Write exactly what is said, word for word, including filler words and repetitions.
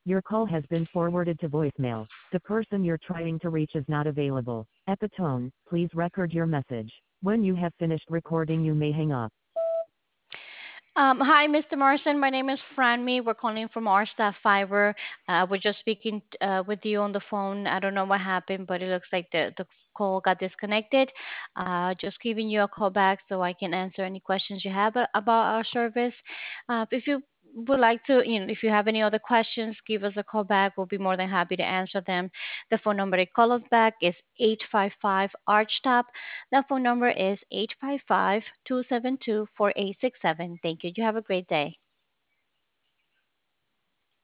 Your call has been forwarded to voicemail. The person you're trying to reach is not available. At the tone, please record your message. When you have finished recording, you may hang up. Um, hi, mister Morrison. My name is Franmy. We're calling from our staff fiber. Uh, we're just speaking uh, with you on the phone. I don't know what happened, but it looks like the, the call got disconnected. Uh, just giving you a call back so I can answer any questions you have a- about our service. Uh, if you would like to, you know, if you have any other questions, give us a call back. We'll be more than happy to answer them. The phone number to call us back is eight five five ARCHTOP. The phone number is eight five five, two seven two, four eight six seven. Thank you. You have a great day.